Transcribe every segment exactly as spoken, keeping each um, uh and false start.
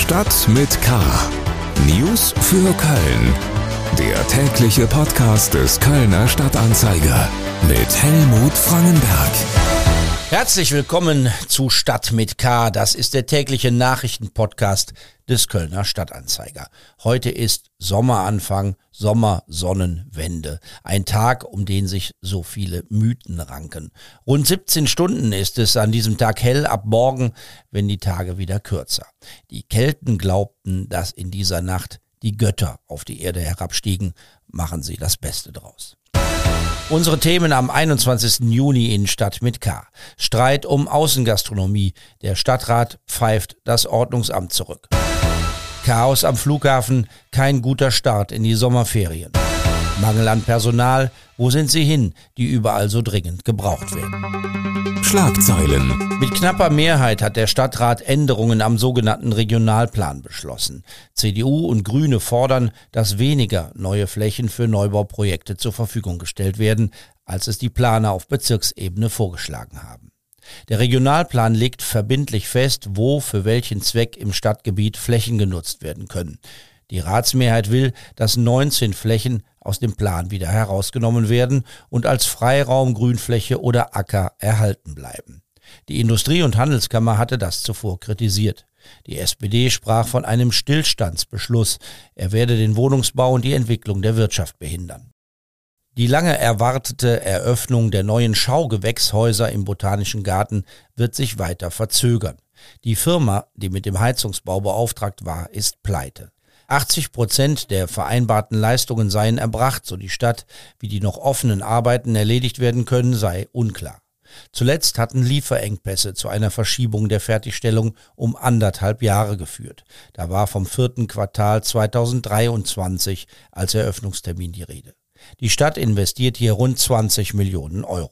Stadt mit K. News für Köln. Der tägliche Podcast des Kölner Stadtanzeiger mit Helmut Frangenberg. Herzlich willkommen zu Stadt mit K. Das ist der tägliche Nachrichtenpodcast des Kölner Stadtanzeiger. Heute ist Sommeranfang, Sommersonnenwende. Ein Tag, um den sich so viele Mythen ranken. Rund siebzehn Stunden ist es an diesem Tag hell, ab morgen, wenn die Tage wieder kürzer. Die Kelten glaubten, dass in dieser Nacht die Götter auf die Erde herabstiegen. Machen Sie das Beste draus. Unsere Themen am einundzwanzigsten Juni in Stadt mit K. Streit um Außengastronomie. Der Stadtrat pfeift das Ordnungsamt zurück. Chaos am Flughafen. Kein guter Start in die Sommerferien. Mangel an Personal. Wo sind sie hin, die überall so dringend gebraucht werden? Schlagzeilen. Mit knapper Mehrheit hat der Stadtrat Änderungen am sogenannten Regionalplan beschlossen. C D U und Grüne fordern, dass weniger neue Flächen für Neubauprojekte zur Verfügung gestellt werden, als es die Planer auf Bezirksebene vorgeschlagen haben. Der Regionalplan legt verbindlich fest, wo für welchen Zweck im Stadtgebiet Flächen genutzt werden können. Die Ratsmehrheit will, dass neunzehn Flächen aus dem Plan wieder herausgenommen werden und als Freiraum, Grünfläche oder Acker erhalten bleiben. Die Industrie- und Handelskammer hatte das zuvor kritisiert. Die S P D sprach von einem Stillstandsbeschluss. Er werde den Wohnungsbau und die Entwicklung der Wirtschaft behindern. Die lange erwartete Eröffnung der neuen Schaugewächshäuser im Botanischen Garten wird sich weiter verzögern. Die Firma, die mit dem Heizungsbau beauftragt war, ist pleite. achtzig Prozent der vereinbarten Leistungen seien erbracht, so die Stadt. Wie die noch offenen Arbeiten erledigt werden können, sei unklar. Zuletzt hatten Lieferengpässe zu einer Verschiebung der Fertigstellung um anderthalb Jahre geführt. Da war vom vierten Quartal zweitausenddreiundzwanzig als Eröffnungstermin die Rede. Die Stadt investiert hier rund zwanzig Millionen Euro.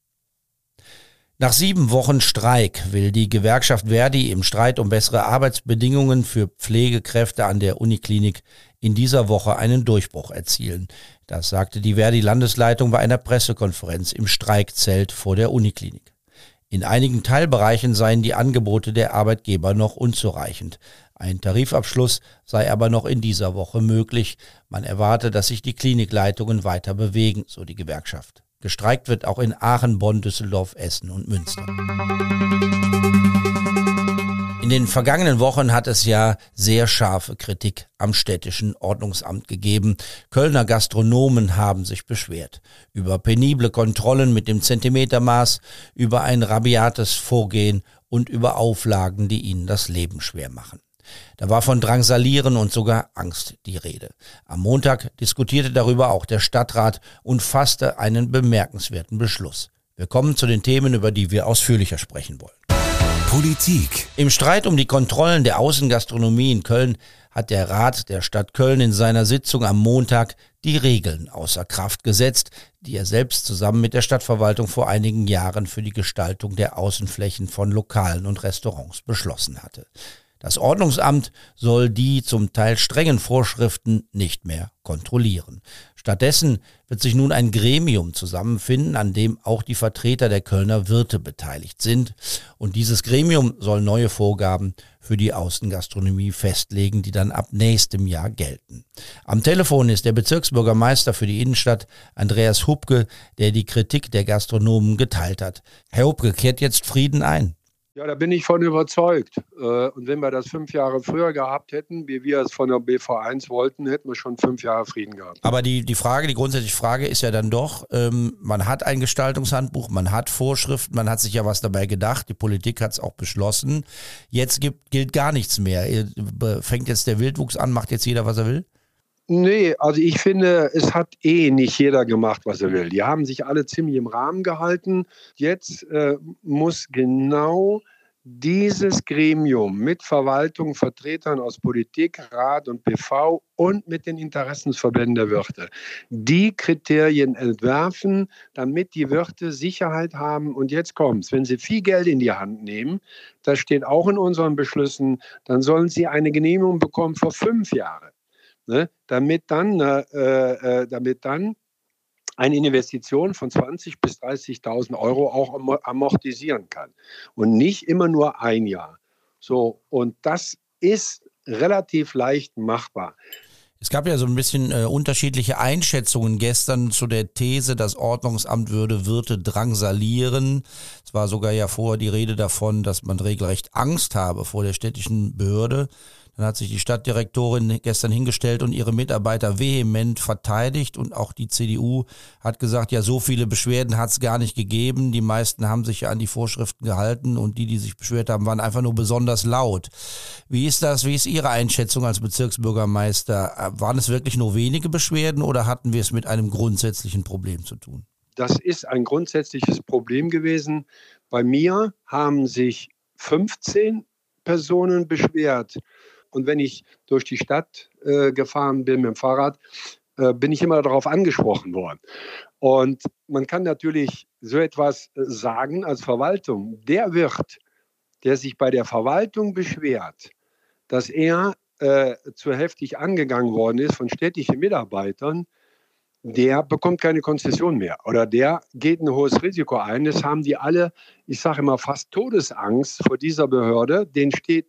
Nach sieben Wochen Streik will die Gewerkschaft Verdi im Streit um bessere Arbeitsbedingungen für Pflegekräfte an der Uniklinik in dieser Woche einen Durchbruch erzielen. Das sagte die Verdi-Landesleitung bei einer Pressekonferenz im Streikzelt vor der Uniklinik. In einigen Teilbereichen seien die Angebote der Arbeitgeber noch unzureichend. Ein Tarifabschluss sei aber noch in dieser Woche möglich. Man erwarte, dass sich die Klinikleitungen weiter bewegen, so die Gewerkschaft. Gestreikt wird auch in Aachen, Bonn, Düsseldorf, Essen und Münster. In den vergangenen Wochen hat es ja sehr scharfe Kritik am städtischen Ordnungsamt gegeben. Kölner Gastronomen haben sich beschwert. Über penible Kontrollen mit dem Zentimetermaß, über ein rabiates Vorgehen und über Auflagen, die ihnen das Leben schwer machen. Da war von Drangsalieren und sogar Angst die Rede. Am Montag diskutierte darüber auch der Stadtrat und fasste einen bemerkenswerten Beschluss. Wir kommen zu den Themen, über die wir ausführlicher sprechen wollen. Politik. Im Streit um die Kontrollen der Außengastronomie in Köln hat der Rat der Stadt Köln in seiner Sitzung am Montag die Regeln außer Kraft gesetzt, die er selbst zusammen mit der Stadtverwaltung vor einigen Jahren für die Gestaltung der Außenflächen von Lokalen und Restaurants beschlossen hatte. Das Ordnungsamt soll die zum Teil strengen Vorschriften nicht mehr kontrollieren. Stattdessen wird sich nun ein Gremium zusammenfinden, an dem auch die Vertreter der Kölner Wirte beteiligt sind. Und dieses Gremium soll neue Vorgaben für die Außengastronomie festlegen, die dann ab nächstem Jahr gelten. Am Telefon ist der Bezirksbürgermeister für die Innenstadt, Andreas Hupke, der die Kritik der Gastronomen geteilt hat. Herr Hupke, kehrt jetzt Frieden ein? Ja, da bin ich von überzeugt. Und wenn wir das fünf Jahre früher gehabt hätten, wie wir es von der B V eins wollten, hätten wir schon fünf Jahre Frieden gehabt. Aber die, die Frage, die grundsätzliche Frage ist ja dann doch, ähm, man hat ein Gestaltungshandbuch, man hat Vorschriften, man hat sich ja was dabei gedacht, die Politik hat es auch beschlossen. Jetzt gibt, gilt gar nichts mehr. Fängt jetzt der Wildwuchs an, macht jetzt jeder, was er will? Nee, also ich finde, es hat eh nicht jeder gemacht, was er will. Die haben sich alle ziemlich im Rahmen gehalten. Jetzt äh, muss genau dieses Gremium mit Verwaltung, Vertretern aus Politik, Rat und B V und mit den Interessensverbänden der Wirte die Kriterien entwerfen, damit die Wirte Sicherheit haben. Und jetzt kommt's, wenn sie viel Geld in die Hand nehmen, das steht auch in unseren Beschlüssen, dann sollen sie eine Genehmigung bekommen für fünf Jahre. Ne, damit dann, äh, äh, damit dann eine Investition von zwanzigtausend bis dreißigtausend Euro auch amortisieren kann und nicht immer nur ein Jahr. So, und das ist relativ leicht machbar. Es gab ja so ein bisschen äh, unterschiedliche Einschätzungen gestern zu der These, das Ordnungsamt würde Wirte drangsalieren. Es war sogar ja vorher die Rede davon, dass man regelrecht Angst habe vor der städtischen Behörde. Dann hat sich die Stadtdirektorin gestern hingestellt und ihre Mitarbeiter vehement verteidigt. Und auch die C D U hat gesagt, ja, so viele Beschwerden hat es gar nicht gegeben. Die meisten haben sich ja an die Vorschriften gehalten und die, die sich beschwert haben, waren einfach nur besonders laut. Wie ist das? Wie ist Ihre Einschätzung als Bezirksbürgermeister? Waren es wirklich nur wenige Beschwerden oder hatten wir es mit einem grundsätzlichen Problem zu tun? Das ist ein grundsätzliches Problem gewesen. Bei mir haben sich fünfzehn Personen beschwert. Und wenn ich durch die Stadt äh, gefahren bin mit dem Fahrrad, äh, bin ich immer darauf angesprochen worden. Und man kann natürlich so etwas äh, sagen als Verwaltung. Der Wirt, der sich bei der Verwaltung beschwert, dass er äh, zu heftig angegangen worden ist von städtischen Mitarbeitern, der bekommt keine Konzession mehr. Oder der geht ein hohes Risiko ein. Das haben die alle, ich sage immer, fast Todesangst vor dieser Behörde. Denen steht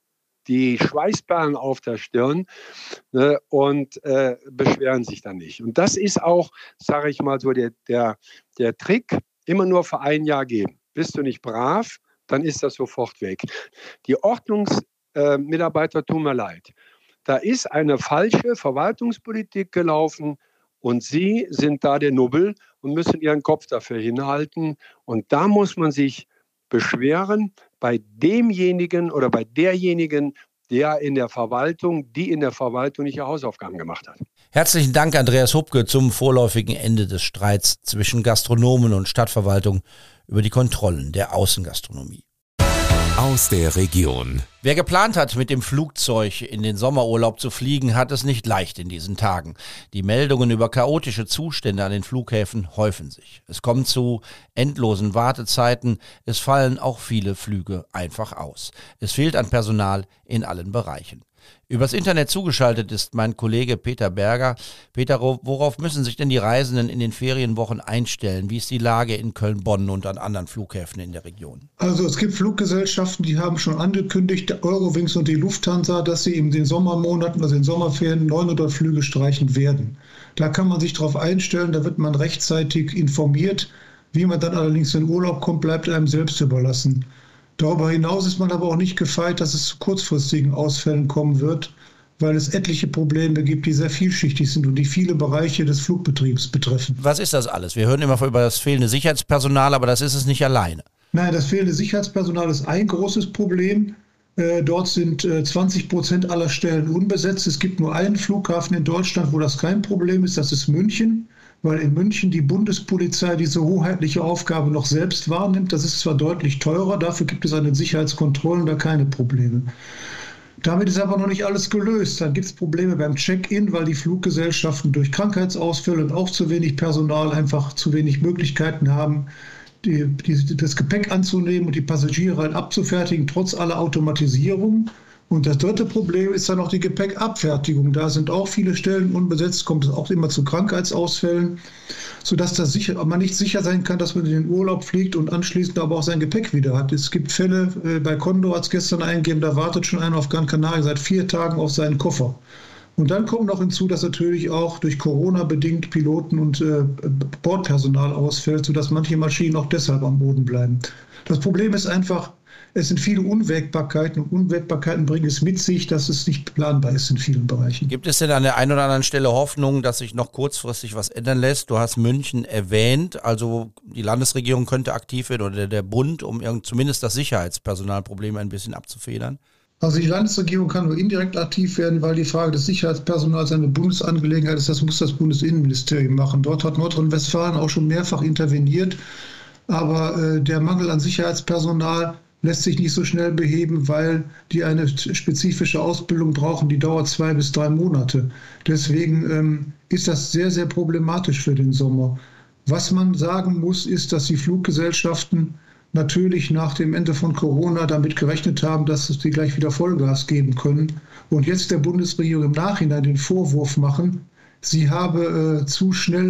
die Schweißperlen auf der Stirn, ne, und äh, beschweren sich dann nicht. Und das ist auch, sage ich mal so, der, der, der Trick, immer nur für ein Jahr geben. Bist du nicht brav, dann ist das sofort weg. Die Ordnungsmitarbeiter äh, tun mir leid. Da ist eine falsche Verwaltungspolitik gelaufen und sie sind da der Nubbel und müssen ihren Kopf dafür hinhalten. Und da muss man sich beschweren bei demjenigen oder bei derjenigen, der in der Verwaltung, die in der Verwaltung nicht ihre Hausaufgaben gemacht hat. Herzlichen Dank, Andreas Hupke, zum vorläufigen Ende des Streits zwischen Gastronomen und Stadtverwaltung über die Kontrollen der Außengastronomie. Aus der Region. Wer geplant hat, mit dem Flugzeug in den Sommerurlaub zu fliegen, hat es nicht leicht in diesen Tagen. Die Meldungen über chaotische Zustände an den Flughäfen häufen sich. Es kommt zu endlosen Wartezeiten. Es fallen auch viele Flüge einfach aus. Es fehlt an Personal in allen Bereichen. Übers Internet zugeschaltet ist mein Kollege Peter Berger. Peter, worauf müssen sich denn die Reisenden in den Ferienwochen einstellen? Wie ist die Lage in Köln, Bonn und an anderen Flughäfen in der Region? Also es gibt Fluggesellschaften, die haben schon angekündigt, Eurowings und die Lufthansa, dass sie in den Sommermonaten, also in Sommerferien, neunhundert Flüge streichen werden. Da kann man sich darauf einstellen, da wird man rechtzeitig informiert. Wie man dann allerdings in Urlaub kommt, bleibt einem selbst überlassen. Darüber hinaus ist man aber auch nicht gefeit, dass es zu kurzfristigen Ausfällen kommen wird, weil es etliche Probleme gibt, die sehr vielschichtig sind und die viele Bereiche des Flugbetriebs betreffen. Was ist das alles? Wir hören immer über das fehlende Sicherheitspersonal, aber das ist es nicht alleine. Nein, das fehlende Sicherheitspersonal ist ein großes Problem. Äh, dort sind äh, zwanzig Prozent aller Stellen unbesetzt. Es gibt nur einen Flughafen in Deutschland, wo das kein Problem ist, das ist München. Weil in München die Bundespolizei diese hoheitliche Aufgabe noch selbst wahrnimmt. Das ist zwar deutlich teurer, dafür gibt es an den Sicherheitskontrollen da keine Probleme. Damit ist aber noch nicht alles gelöst. Dann gibt es Probleme beim Check-in, weil die Fluggesellschaften durch Krankheitsausfälle und auch zu wenig Personal einfach zu wenig Möglichkeiten haben, die, die, das Gepäck anzunehmen und die Passagiere abzufertigen, trotz aller Automatisierung. Und das dritte Problem ist dann noch die Gepäckabfertigung. Da sind auch viele Stellen unbesetzt, kommt es auch immer zu Krankheitsausfällen, sodass das sicher, man nicht sicher sein kann, dass man in den Urlaub fliegt und anschließend aber auch sein Gepäck wieder hat. Es gibt Fälle, äh, bei Condor hat es gestern eingegeben, da wartet schon einer auf Gran Canaria seit vier Tagen auf seinen Koffer. Und dann kommt noch hinzu, dass natürlich auch durch Corona bedingt Piloten und äh, Bordpersonal ausfällt, sodass manche Maschinen auch deshalb am Boden bleiben. Das Problem ist einfach, es sind viele Unwägbarkeiten und Unwägbarkeiten bringen es mit sich, dass es nicht planbar ist in vielen Bereichen. Gibt es denn an der einen oder anderen Stelle Hoffnung, dass sich noch kurzfristig was ändern lässt? Du hast München erwähnt, also die Landesregierung könnte aktiv werden oder der Bund, um zumindest das Sicherheitspersonalproblem ein bisschen abzufedern? Also die Landesregierung kann nur indirekt aktiv werden, weil die Frage des Sicherheitspersonals eine Bundesangelegenheit ist. Das muss das Bundesinnenministerium machen. Dort hat Nordrhein-Westfalen auch schon mehrfach interveniert. Aber äh, der Mangel an Sicherheitspersonal lässt sich nicht so schnell beheben, weil die eine spezifische Ausbildung brauchen, die dauert zwei bis drei Monate. Deswegen ähm, ist das sehr, sehr problematisch für den Sommer. Was man sagen muss, ist, dass die Fluggesellschaften natürlich nach dem Ende von Corona damit gerechnet haben, dass sie gleich wieder Vollgas geben können. Und jetzt der Bundesregierung im Nachhinein den Vorwurf machen, sie habe äh, zu schnell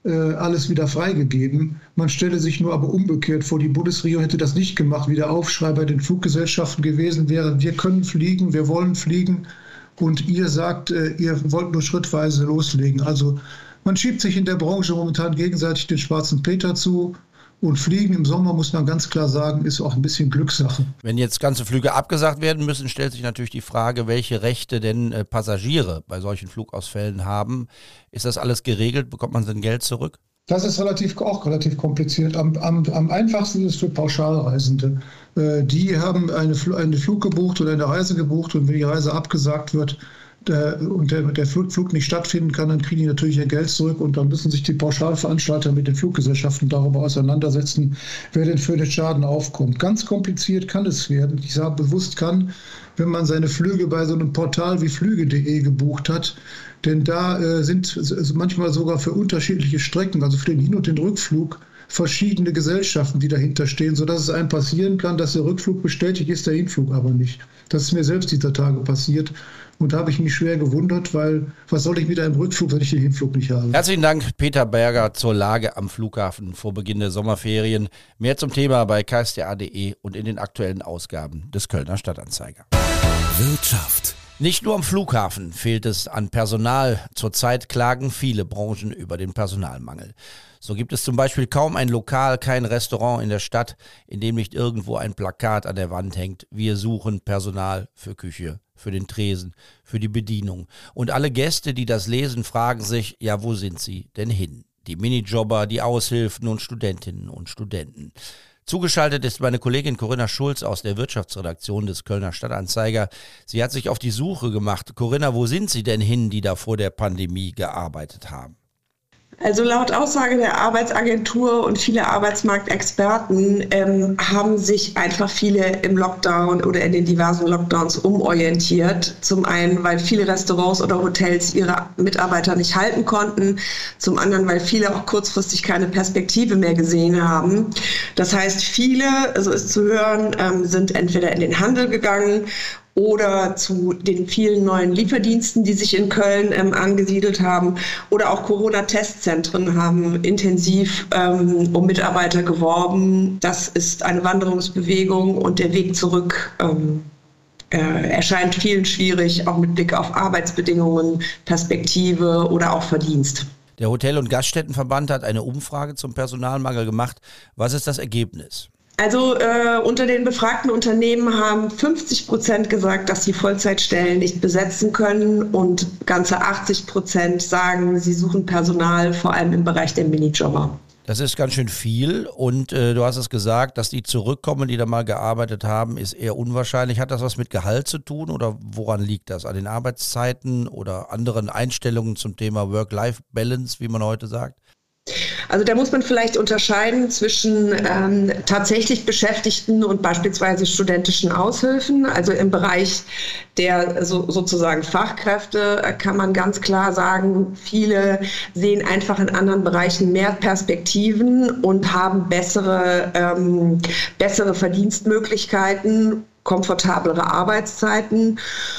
äh, alles wieder freigegeben. Man stelle sich nur aber umgekehrt vor, die Bundesregierung hätte das nicht gemacht, wie der Aufschrei bei den Fluggesellschaften gewesen wäre. Wir können fliegen, wir wollen fliegen und ihr sagt, äh, ihr wollt nur schrittweise loslegen. Also man schiebt sich in der Branche momentan gegenseitig den schwarzen Peter zu. Und Fliegen im Sommer, muss man ganz klar sagen, ist auch ein bisschen Glückssache. Wenn jetzt ganze Flüge abgesagt werden müssen, stellt sich natürlich die Frage, welche Rechte denn äh, Passagiere bei solchen Flugausfällen haben. Ist das alles geregelt? Bekommt man sein Geld zurück? Das ist relativ, auch relativ kompliziert. Am, am, am einfachsten ist es für Pauschalreisende. Äh, die haben eine, einen Flug gebucht oder eine Reise gebucht und wenn die Reise abgesagt wird, Der, und der, der Flug nicht stattfinden kann, dann kriegen die natürlich ihr Geld zurück und dann müssen sich die Pauschalveranstalter mit den Fluggesellschaften darüber auseinandersetzen, wer denn für den Schaden aufkommt. Ganz kompliziert kann es werden. Ich sage bewusst kann, wenn man seine Flüge bei so einem Portal wie flüge punkt de gebucht hat, denn da äh, sind also manchmal sogar für unterschiedliche Strecken, also für den Hin- und den Rückflug, verschiedene Gesellschaften, die dahinter stehen, sodass es einem passieren kann, dass der Rückflug bestätigt ist, der Hinflug aber nicht. Das ist mir selbst dieser Tage passiert. Und da habe ich mich schwer gewundert, weil was soll ich mit einem Rückflug, wenn ich den Hinflug nicht habe? Herzlichen Dank, Peter Berger, zur Lage am Flughafen vor Beginn der Sommerferien. Mehr zum Thema bei k s t a punkt d e und in den aktuellen Ausgaben des Kölner Stadtanzeiger. Wirtschaft. Nicht nur am Flughafen fehlt es an Personal. Zurzeit klagen viele Branchen über den Personalmangel. So gibt es zum Beispiel kaum ein Lokal, kein Restaurant in der Stadt, in dem nicht irgendwo ein Plakat an der Wand hängt. Wir suchen Personal für Küche, für den Tresen, für die Bedienung. Und alle Gäste, die das lesen, fragen sich, ja, wo sind sie denn hin? Die Minijobber, die Aushilfen und Studentinnen und Studenten. Zugeschaltet ist meine Kollegin Corinna Schulz aus der Wirtschaftsredaktion des Kölner Stadtanzeiger. Sie hat sich auf die Suche gemacht. Corinna, wo sind Sie denn hin, die da vor der Pandemie gearbeitet haben? Also laut Aussage der Arbeitsagentur und viele Arbeitsmarktexperten ähm, haben sich einfach viele im Lockdown oder in den diversen Lockdowns umorientiert. Zum einen, weil viele Restaurants oder Hotels ihre Mitarbeiter nicht halten konnten. Zum anderen, weil viele auch kurzfristig keine Perspektive mehr gesehen haben. Das heißt, viele, so ist zu hören, ähm, sind entweder in den Handel gegangen oder zu den vielen neuen Lieferdiensten, die sich in Köln ähm, angesiedelt haben, oder auch Corona-Testzentren haben intensiv ähm, um Mitarbeiter geworben. Das ist eine Wanderungsbewegung und der Weg zurück ähm, äh, erscheint vielen schwierig, auch mit Blick auf Arbeitsbedingungen, Perspektive oder auch Verdienst. Der Hotel- und Gaststättenverband hat eine Umfrage zum Personalmangel gemacht. Was ist das Ergebnis? Also äh, unter den befragten Unternehmen haben fünfzig Prozent gesagt, dass sie Vollzeitstellen nicht besetzen können und ganze achtzig Prozent sagen, sie suchen Personal, vor allem im Bereich der Minijobber. Das ist ganz schön viel und äh, du hast es gesagt, dass die zurückkommen, die da mal gearbeitet haben, ist eher unwahrscheinlich. Hat das was mit Gehalt zu tun oder woran liegt das? An den Arbeitszeiten oder anderen Einstellungen zum Thema Work-Life-Balance, wie man heute sagt? Also da muss man vielleicht unterscheiden zwischen ähm, tatsächlich Beschäftigten und beispielsweise studentischen Aushilfen. Also im Bereich der so, sozusagen Fachkräfte kann man ganz klar sagen, viele sehen einfach in anderen Bereichen mehr Perspektiven und haben bessere, ähm, bessere Verdienstmöglichkeiten, komfortablere Arbeitszeiten.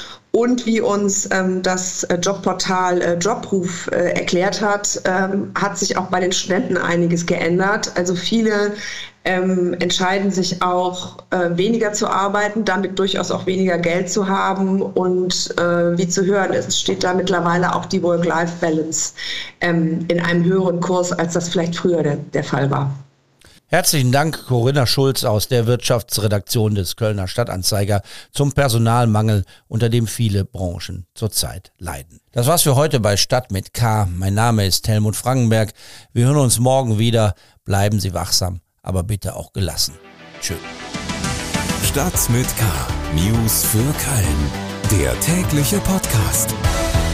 Und wie uns ähm, das Jobportal äh, Jobruf äh, erklärt hat, ähm, hat sich auch bei den Studenten einiges geändert. Also viele ähm, entscheiden sich auch, äh, weniger zu arbeiten, damit durchaus auch weniger Geld zu haben. Und äh, wie zu hören, es steht da mittlerweile auch die Work-Life-Balance ähm, in einem höheren Kurs, als das vielleicht früher der, der Fall war. Herzlichen Dank, Corinna Schulz aus der Wirtschaftsredaktion des Kölner Stadtanzeiger zum Personalmangel, unter dem viele Branchen zurzeit leiden. Das war's für heute bei Stadt mit K. Mein Name ist Helmut Frankenberg. Wir hören uns morgen wieder. Bleiben Sie wachsam, aber bitte auch gelassen. Tschüss. Stadt mit K. News für Köln. Der tägliche Podcast.